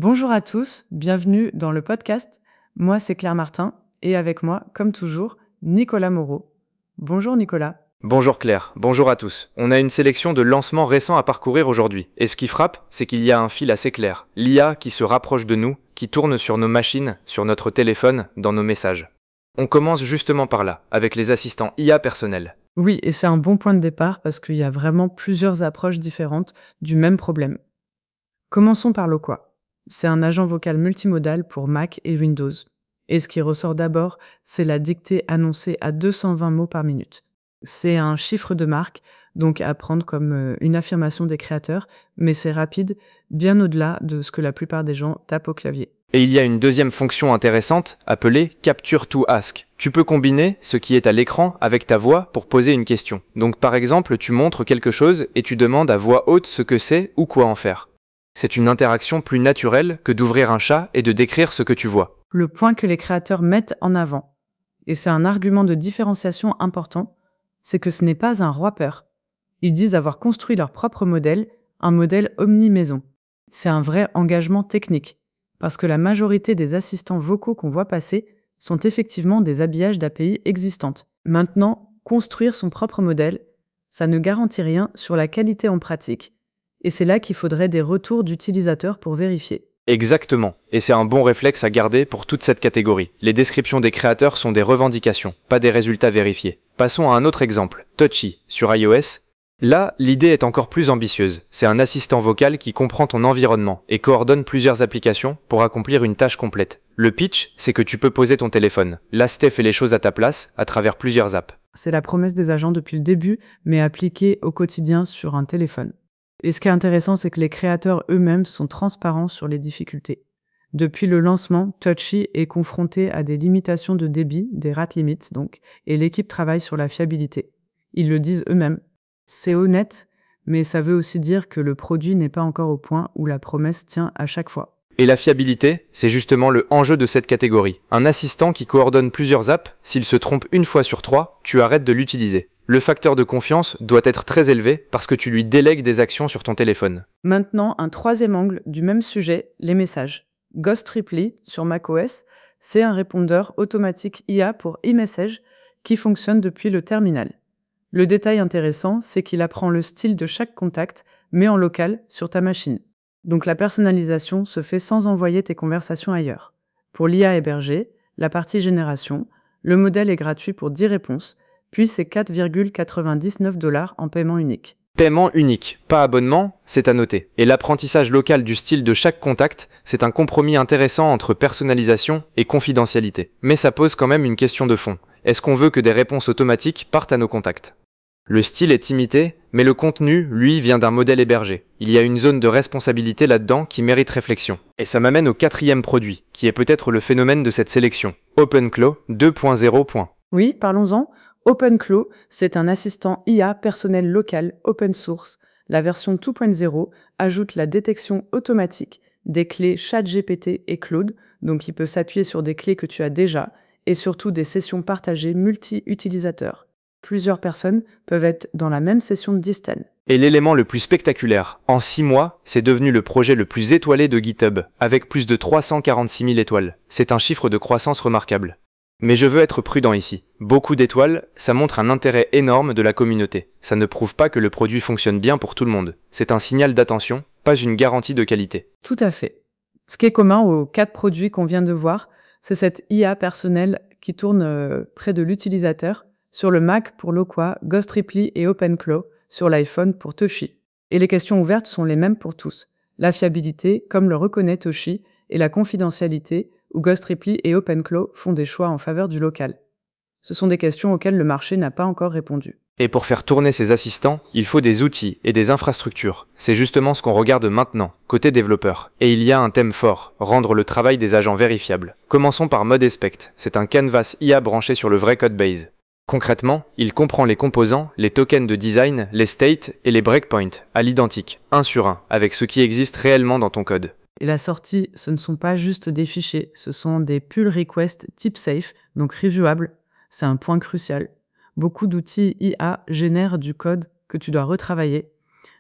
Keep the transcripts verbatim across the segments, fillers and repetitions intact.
Bonjour à tous, bienvenue dans le podcast. Moi, c'est Claire Martin et avec moi, comme toujours, Nicolas Moreau. Bonjour Nicolas. Bonjour Claire, bonjour à tous. On a une sélection de lancements récents à parcourir aujourd'hui. Et ce qui frappe, c'est qu'il y a un fil assez clair. L'I A qui se rapproche de nous, qui tourne sur nos machines, sur notre téléphone, dans nos messages. On commence justement par là, avec les assistants I A personnels. Oui, et c'est un bon point de départ parce qu'il y a vraiment plusieurs approches différentes du même problème. Commençons par Loqua. C'est un agent vocal multimodal pour Mac et Windows. Et ce qui ressort d'abord, c'est la dictée annoncée à deux cent vingt mots par minute. C'est un chiffre de marque, donc à prendre comme euh, une affirmation des créateurs, mais c'est rapide, bien au-delà de ce que la plupart des gens tapent au clavier. Et il y a une deuxième fonction intéressante, appelée Capture to Ask. Tu peux combiner ce qui est à l'écran avec ta voix pour poser une question. Donc par exemple, tu montres quelque chose et tu demandes à voix haute ce que c'est ou quoi en faire. C'est une interaction plus naturelle que d'ouvrir un chat et de décrire ce que tu vois. Le point que les créateurs mettent en avant, et c'est un argument de différenciation important, c'est que ce n'est pas un roi-peur. Ils disent avoir construit leur propre modèle, un modèle omni-maison. C'est un vrai engagement technique, parce que la majorité des assistants vocaux qu'on voit passer sont effectivement des habillages d'A P I existantes. Maintenant, construire son propre modèle, ça ne garantit rien sur la qualité en pratique, et c'est là qu'il faudrait des retours d'utilisateurs pour vérifier. Exactement, et c'est un bon réflexe à garder pour toute cette catégorie. Les descriptions des créateurs sont des revendications, pas des résultats vérifiés. Passons à un autre exemple, Touchy, sur iOS. Là, l'idée est encore plus ambitieuse. C'est un assistant vocal qui comprend ton environnement et coordonne plusieurs applications pour accomplir une tâche complète. Le pitch, c'est que tu peux poser ton téléphone. L'assistant fait les choses à ta place, à travers plusieurs apps. C'est la promesse des agents depuis le début, mais appliquée au quotidien sur un téléphone. Et ce qui est intéressant, c'est que les créateurs eux-mêmes sont transparents sur les difficultés. Depuis le lancement, Touchy est confronté à des limitations de débit, des rate limits donc, et l'équipe travaille sur la fiabilité. Ils le disent eux-mêmes. C'est honnête, mais ça veut aussi dire que le produit n'est pas encore au point où la promesse tient à chaque fois. Et la fiabilité, c'est justement le enjeu de cette catégorie. Un assistant qui coordonne plusieurs apps, s'il se trompe une fois sur trois, tu arrêtes de l'utiliser. Le facteur de confiance doit être très élevé parce que tu lui délègues des actions sur ton téléphone. Maintenant, un troisième angle du même sujet, les messages. Ghost Reply sur macOS, c'est un répondeur automatique I A pour e-message qui fonctionne depuis le terminal. Le détail intéressant, c'est qu'il apprend le style de chaque contact, mais en local, sur ta machine. Donc la personnalisation se fait sans envoyer tes conversations ailleurs. Pour l'I A hébergée, la partie génération, le modèle est gratuit pour dix réponses, puis c'est quatre virgule quatre-vingt-dix-neuf dollars en paiement unique. Paiement unique, pas abonnement, c'est à noter. Et l'apprentissage local du style de chaque contact, c'est un compromis intéressant entre personnalisation et confidentialité. Mais ça pose quand même une question de fond. Est-ce qu'on veut que des réponses automatiques partent à nos contacts ? Le style est imité, mais le contenu, lui, vient d'un modèle hébergé. Il y a une zone de responsabilité là-dedans qui mérite réflexion. Et ça m'amène au quatrième produit, qui est peut-être le phénomène de cette sélection. OpenClaw deux point zéro. Oui, parlons-en. OpenClaw, c'est un assistant I A personnel local open source. La version deux point zéro ajoute la détection automatique des clés ChatGPT et Claude, donc il peut s'appuyer sur des clés que tu as déjà, et surtout des sessions partagées multi-utilisateurs. Plusieurs personnes peuvent être dans la même session de distance. Et l'élément le plus spectaculaire, en six mois, c'est devenu le projet le plus étoilé de GitHub, avec plus de trois cent quarante-six mille étoiles. C'est un chiffre de croissance remarquable. Mais je veux être prudent ici. Beaucoup d'étoiles, ça montre un intérêt énorme de la communauté. Ça ne prouve pas que le produit fonctionne bien pour tout le monde. C'est un signal d'attention, pas une garantie de qualité. Tout à fait. Ce qui est commun aux quatre produits qu'on vient de voir, c'est cette I A personnelle qui tourne euh, près de l'utilisateur, sur le Mac pour Loqua, Ghost Reply et OpenClaw, sur l'iPhone pour Touchy. Et les questions ouvertes sont les mêmes pour tous. La fiabilité, comme le reconnaît Touchy, et la confidentialité, où Ghost Reply et OpenClaw font des choix en faveur du local. Ce sont des questions auxquelles le marché n'a pas encore répondu. Et pour faire tourner ces assistants, il faut des outils et des infrastructures. C'est justement ce qu'on regarde maintenant, côté développeur. Et il y a un thème fort, rendre le travail des agents vérifiable. Commençons par ModEspect, c'est un canvas I A branché sur le vrai codebase. Concrètement, il comprend les composants, les tokens de design, les states et les breakpoints, à l'identique, un sur un, avec ce qui existe réellement dans ton code. Et la sortie, ce ne sont pas juste des fichiers, ce sont des pull requests type safe, donc reviewable. C'est un point crucial. Beaucoup d'outils I A génèrent du code que tu dois retravailler.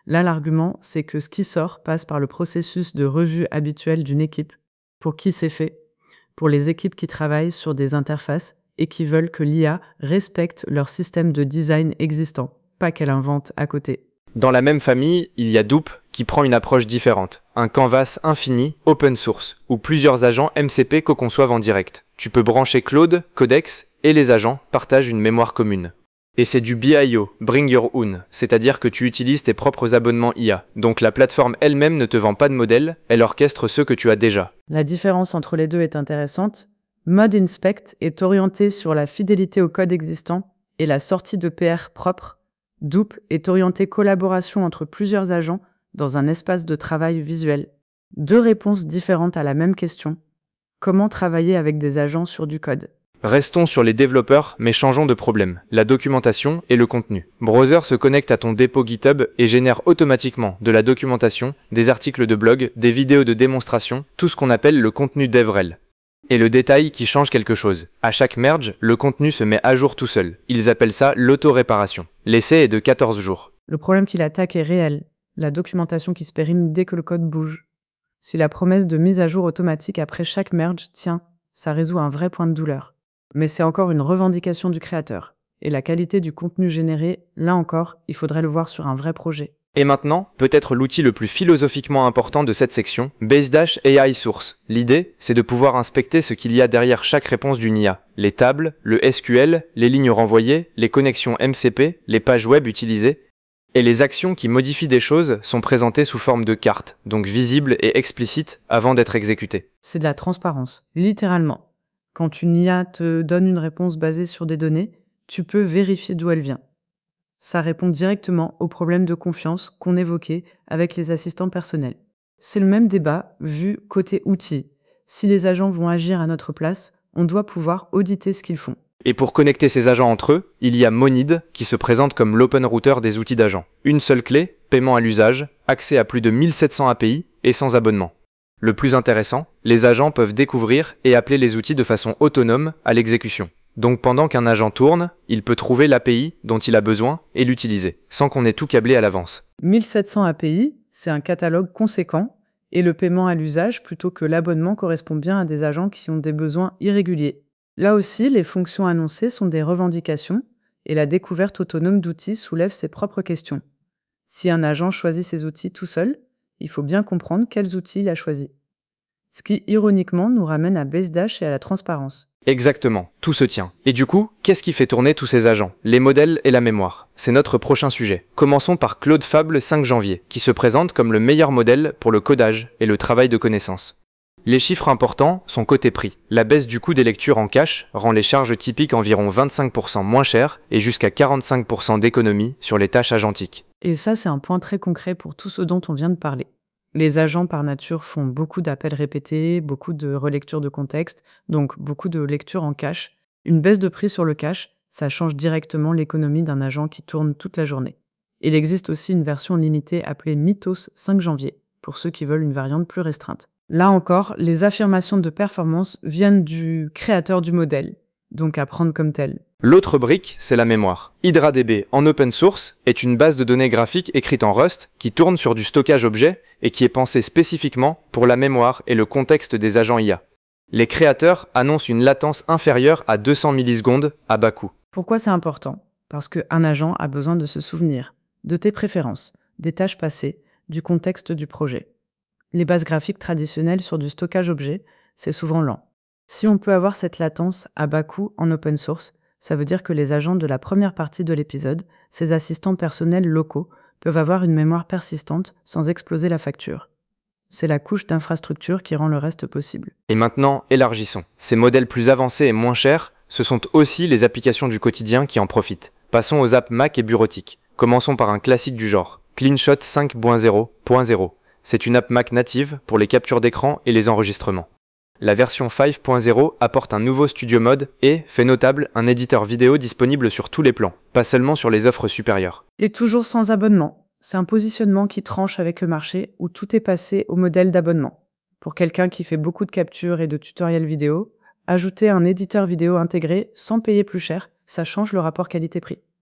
Là, l'argument, c'est que ce qui sort passe par le processus de revue habituel d'une équipe. Pour qui c'est fait? Pour les équipes qui travaillent sur des interfaces et qui veulent que l'I A respecte leur système de design existant, pas qu'elle invente à côté. Dans la même famille, il y a Doop qui prend une approche différente. Un canvas infini, open source, où plusieurs agents M C P co-conçoivent en direct. Tu peux brancher Claude, Codex, et les agents partagent une mémoire commune. Et c'est du B I O, Bring Your Own, c'est-à-dire que tu utilises tes propres abonnements I A. Donc la plateforme elle-même ne te vend pas de modèle, elle orchestre ceux que tu as déjà. La différence entre les deux est intéressante. Mode Inspect est orienté sur la fidélité au code existant et la sortie de P R propre. Doop est orienté collaboration entre plusieurs agents dans un espace de travail visuel. Deux réponses différentes à la même question. Comment travailler avec des agents sur du code? Restons sur les développeurs, mais changeons de problème. La documentation et le contenu. Browser se connecte à ton dépôt GitHub et génère automatiquement de la documentation, des articles de blog, des vidéos de démonstration, tout ce qu'on appelle le contenu DevRel. Et le détail qui change quelque chose. À chaque merge, le contenu se met à jour tout seul. Ils appellent ça l'auto-réparation. L'essai est de quatorze jours. Le problème qu'il attaque est réel. La documentation qui se périme dès que le code bouge. Si la promesse de mise à jour automatique après chaque merge tient, ça résout un vrai point de douleur. Mais c'est encore une revendication du créateur. Et la qualité du contenu généré, là encore, il faudrait le voir sur un vrai projet. Et maintenant, peut-être l'outil le plus philosophiquement important de cette section, BaseDash A I Source. L'idée, c'est de pouvoir inspecter ce qu'il y a derrière chaque réponse d'une I A. Les tables, le S Q L, les lignes renvoyées, les connexions M C P, les pages web utilisées. Et les actions qui modifient des choses sont présentées sous forme de cartes, donc visibles et explicites avant d'être exécutées. C'est de la transparence, littéralement. Quand une I A te donne une réponse basée sur des données, tu peux vérifier d'où elle vient. Ça répond directement aux problèmes de confiance qu'on évoquait avec les assistants personnels. C'est le même débat vu côté outils. Si les agents vont agir à notre place, on doit pouvoir auditer ce qu'ils font. Et pour connecter ces agents entre eux, il y a Monid qui se présente comme l'open router des outils d'agents. Une seule clé, paiement à l'usage, accès à plus de mille sept cents A P I et sans abonnement. Le plus intéressant, les agents peuvent découvrir et appeler les outils de façon autonome à l'exécution. Donc pendant qu'un agent tourne, il peut trouver l'A P I dont il a besoin et l'utiliser, sans qu'on ait tout câblé à l'avance. mille sept cents A P I, c'est un catalogue conséquent, et le paiement à l'usage plutôt que l'abonnement correspond bien à des agents qui ont des besoins irréguliers. Là aussi, les fonctions annoncées sont des revendications, et la découverte autonome d'outils soulève ses propres questions. Si un agent choisit ses outils tout seul, il faut bien comprendre quels outils il a choisis. Ce qui, ironiquement, nous ramène à BaseDash et à la transparence. Exactement, tout se tient. Et du coup, qu'est-ce qui fait tourner tous ces agents? Les modèles et la mémoire. C'est notre prochain sujet. Commençons par Claude Fable cinq janvier, qui se présente comme le meilleur modèle pour le codage et le travail de connaissance. Les chiffres importants sont côté prix. La baisse du coût des lectures en cache rend les charges typiques environ vingt-cinq pour cent moins chères et jusqu'à quarante-cinq pour cent d'économie sur les tâches agentiques. Et ça, c'est un point très concret pour tout ce dont on vient de parler. Les agents, par nature, font beaucoup d'appels répétés, beaucoup de relectures de contexte, donc beaucoup de lectures en cache. Une baisse de prix sur le cache, ça change directement l'économie d'un agent qui tourne toute la journée. Il existe aussi une version limitée appelée Mythos cinq janvier, pour ceux qui veulent une variante plus restreinte. Là encore, les affirmations de performance viennent du créateur du modèle, donc à prendre comme tel. L'autre brique, c'est la mémoire. HydraDB en open source est une base de données graphiques écrite en Rust qui tourne sur du stockage objet et qui est pensée spécifiquement pour la mémoire et le contexte des agents I A. Les créateurs annoncent une latence inférieure à deux cents millisecondes à bas coût. Pourquoi c'est important? Parce qu'un agent a besoin de se souvenir de tes préférences, des tâches passées, du contexte du projet. Les bases graphiques traditionnelles sur du stockage objet, c'est souvent lent. Si on peut avoir cette latence à bas coût en open source, ça veut dire que les agents de la première partie de l'épisode, ces assistants personnels locaux, peuvent avoir une mémoire persistante sans exploser la facture. C'est la couche d'infrastructure qui rend le reste possible. Et maintenant, élargissons. Ces modèles plus avancés et moins chers, ce sont aussi les applications du quotidien qui en profitent. Passons aux apps Mac et bureautiques. Commençons par un classique du genre, CleanShot cinq point zéro point zéro. C'est une app Mac native pour les captures d'écran et les enregistrements. La version cinq point zéro apporte un nouveau studio mode et, fait notable, un éditeur vidéo disponible sur tous les plans, pas seulement sur les offres supérieures. Et toujours sans abonnement. C'est un positionnement qui tranche avec le marché où tout est passé au modèle d'abonnement. Pour quelqu'un qui fait beaucoup de captures et de tutoriels vidéo, ajouter un éditeur vidéo intégré sans payer plus cher, ça change le rapport qualité-prix.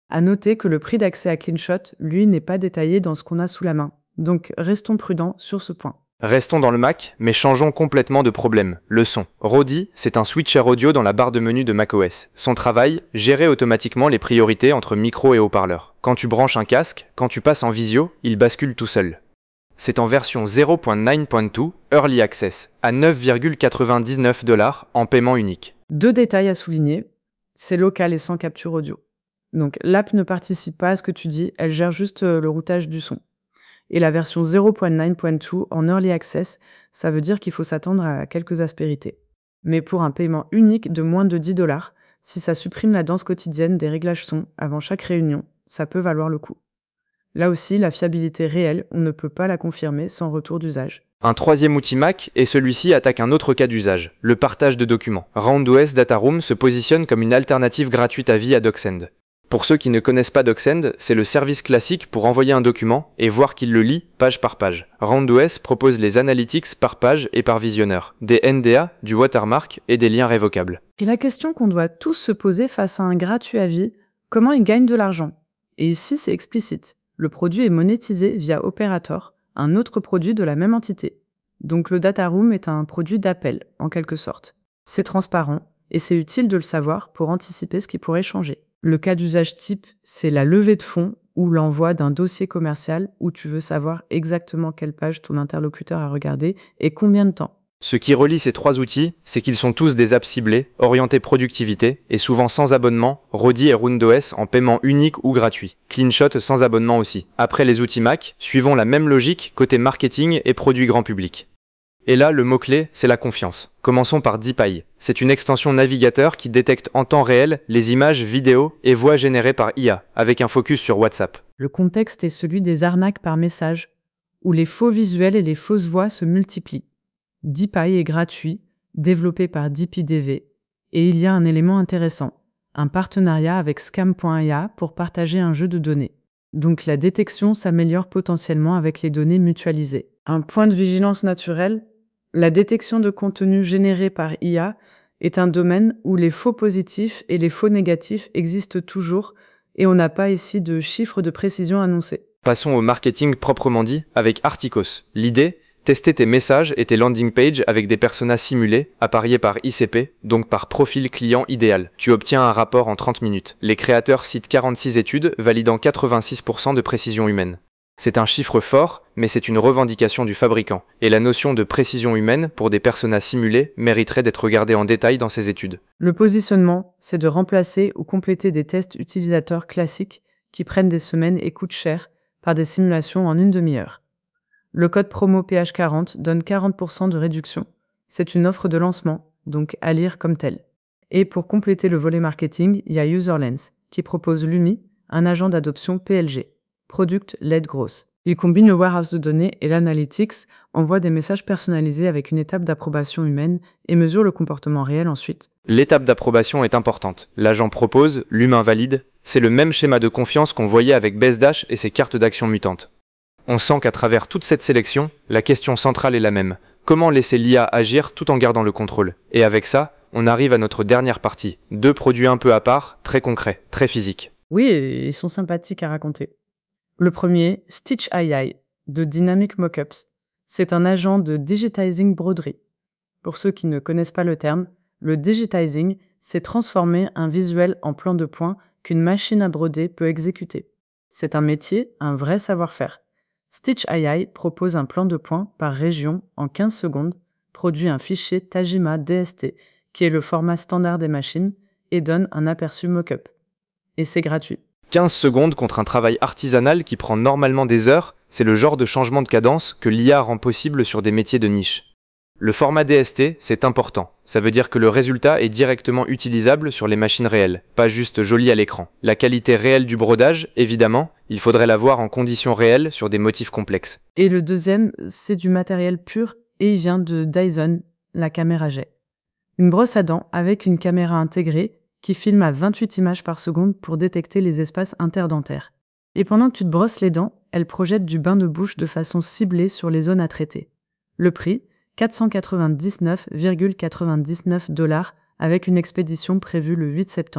À noter que le prix d'accès à CleanShot, lui, n'est pas détaillé dans ce qu'on a sous la main. Donc restons prudents sur ce point. Restons dans le Mac, mais changeons complètement de problème. Le son. Rodi, c'est un switcher audio dans la barre de menu de macOS. Son travail, gérer automatiquement les priorités entre micro et haut-parleur. Quand tu branches un casque, quand tu passes en visio, il bascule tout seul. C'est en version zéro point neuf point deux, Early Access, à neuf virgule quatre-vingt-dix-neuf dollars en paiement unique. Deux détails à souligner, c'est local et sans capture audio. Donc l'app ne participe pas à ce que tu dis, elle gère juste euh, le routage du son. Et la version zéro point neuf point deux en Early Access, ça veut dire qu'il faut s'attendre à quelques aspérités. Mais pour un paiement unique de moins de dix dollars, si ça supprime la danse quotidienne des réglages son avant chaque réunion, ça peut valoir le coup. Là aussi, la fiabilité réelle, on ne peut pas la confirmer sans retour d'usage. Un troisième outil Mac, et celui-ci attaque un autre cas d'usage, le partage de documents. RoundOS Data Room se positionne comme une alternative gratuite à vie à DocSend. Pour ceux qui ne connaissent pas DocSend, c'est le service classique pour envoyer un document et voir qu'il le lit page par page. RoundOS propose les analytics par page et par visionneur, des N D A, du watermark et des liens révocables. Et la question qu'on doit tous se poser face à un gratuit à vie, comment il gagne de l'argent? Et ici, c'est explicite. Le produit est monétisé via Operator, un autre produit de la même entité. Donc le Data Room est un produit d'appel, en quelque sorte. C'est transparent, et c'est utile de le savoir pour anticiper ce qui pourrait changer. Le cas d'usage type, c'est la levée de fonds ou l'envoi d'un dossier commercial où tu veux savoir exactement quelle page ton interlocuteur a regardé et combien de temps. Ce qui relie ces trois outils, c'est qu'ils sont tous des apps ciblées, orientées productivité, et souvent sans abonnement, Rodi et RoundOS en paiement unique ou gratuit. CleanShot sans abonnement aussi. Après les outils Mac, suivons la même logique côté marketing et produits grand public. Et là, le mot-clé, c'est la confiance. Commençons par DeepEye. C'est une extension navigateur qui détecte en temps réel les images, vidéos et voix générées par I A, avec un focus sur WhatsApp. Le contexte est celui des arnaques par message, où les faux visuels et les fausses voix se multiplient. DeepEye est gratuit, développé par DeepIDV, et il y a un élément intéressant, un partenariat avec Scam point I A pour partager un jeu de données. Donc la détection s'améliore potentiellement avec les données mutualisées. Un point de vigilance naturel, la détection de contenu généré par I A est un domaine où les faux positifs et les faux négatifs existent toujours et on n'a pas ici de chiffres de précision annoncés. Passons au marketing proprement dit avec Articos. L'idée, tester tes messages et tes landing pages avec des personas simulés, appariés par I C P, donc par profil client idéal. Tu obtiens un rapport en trente minutes. Les créateurs citent quarante-six études validant quatre-vingt-six pour cent de précision humaine. C'est un chiffre fort, mais c'est une revendication du fabricant, et la notion de précision humaine pour des personas simulés mériterait d'être regardée en détail dans ces études. Le positionnement, c'est de remplacer ou compléter des tests utilisateurs classiques qui prennent des semaines et coûtent cher par des simulations en une demi-heure. Le code promo P H quarante donne quarante pour cent de réduction. C'est une offre de lancement, donc à lire comme telle. Et pour compléter le volet marketing, il y a UserLens, qui propose Lumi, un agent d'adoption P L G. Product Led Growth. Il combine le warehouse de données et l'analytics, envoie des messages personnalisés avec une étape d'approbation humaine et mesure le comportement réel ensuite. L'étape d'approbation est importante. L'agent propose, l'humain valide. C'est le même schéma de confiance qu'on voyait avec BestDash et ses cartes d'action mutantes. On sent qu'à travers toute cette sélection, la question centrale est la même. Comment laisser l'I A agir tout en gardant le contrôle? Et avec ça, on arrive à notre dernière partie. Deux produits un peu à part, très concrets, très physiques. Oui, ils sont sympathiques à raconter. Le premier, Stitch point I A, de Dynamic Mockups. C'est un agent de digitizing broderie. Pour ceux qui ne connaissent pas le terme, le digitizing, c'est transformer un visuel en plan de points qu'une machine à broder peut exécuter. C'est un métier, un vrai savoir-faire. Stitch point I A propose un plan de points par région en quinze secondes, produit un fichier Tajima D S T, qui est le format standard des machines, et donne un aperçu mockup. Et c'est gratuit. quinze secondes contre un travail artisanal qui prend normalement des heures, c'est le genre de changement de cadence que l'I A rend possible sur des métiers de niche. Le format D S T, c'est important. Ça veut dire que le résultat est directement utilisable sur les machines réelles, pas juste joli à l'écran. La qualité réelle du brodage, évidemment, il faudrait la voir en conditions réelles sur des motifs complexes. Et le deuxième, c'est du matériel pur et il vient de Dyson, la caméra jet. Une brosse à dents avec une caméra intégrée qui filme à vingt-huit images par seconde pour détecter les espaces interdentaires. Et pendant que tu te brosses les dents, elle projette du bain de bouche de façon ciblée sur les zones à traiter. Le prix, quatre cent quatre-vingt-dix-neuf virgule quatre-vingt-dix-neuf dollars avec une expédition prévue le huit septembre.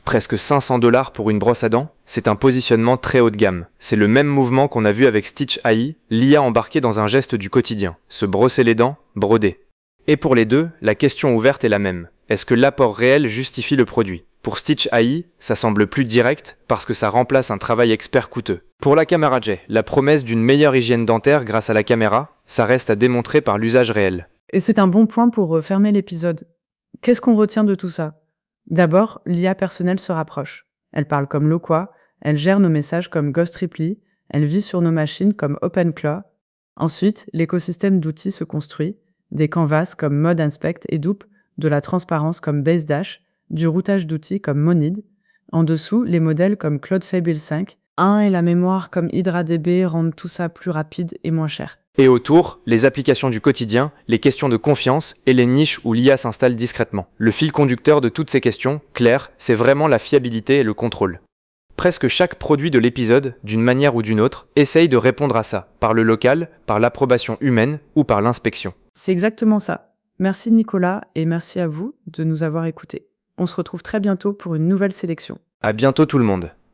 Presque cinq cents dollars pour une brosse à dents, c'est un positionnement très haut de gamme. C'est le même mouvement qu'on a vu avec Stitch A I, l'I A embarquée dans un geste du quotidien. Se brosser les dents, broder. Et pour les deux, la question ouverte est la même. Est-ce que l'apport réel justifie le produit? Pour Stitch A I, ça semble plus direct parce que ça remplace un travail expert coûteux. Pour la caméra J, la promesse d'une meilleure hygiène dentaire grâce à la caméra, ça reste à démontrer par l'usage réel. Et c'est un bon point pour refermer l'épisode. Qu'est-ce qu'on retient de tout ça? D'abord, l'I A personnelle se rapproche. Elle parle comme Loqua, elle gère nos messages comme Ghost Reply, elle vit sur nos machines comme OpenClaw. Ensuite, l'écosystème d'outils se construit, des canvas comme Mode Inspect et Dupe, de la transparence comme BaseDash, du routage d'outils comme Monid. En dessous, les modèles comme Claude Fable cinq, un et la mémoire comme HydraDB rendent tout ça plus rapide et moins cher. Et autour, les applications du quotidien, les questions de confiance et les niches où l'I A s'installe discrètement. Le fil conducteur de toutes ces questions, clair, c'est vraiment la fiabilité et le contrôle. Presque chaque produit de l'épisode, d'une manière ou d'une autre, essaye de répondre à ça, par le local, par l'approbation humaine ou par l'inspection. C'est exactement ça. Merci Nicolas et merci à vous de nous avoir écoutés. On se retrouve très bientôt pour une nouvelle sélection. À bientôt tout le monde.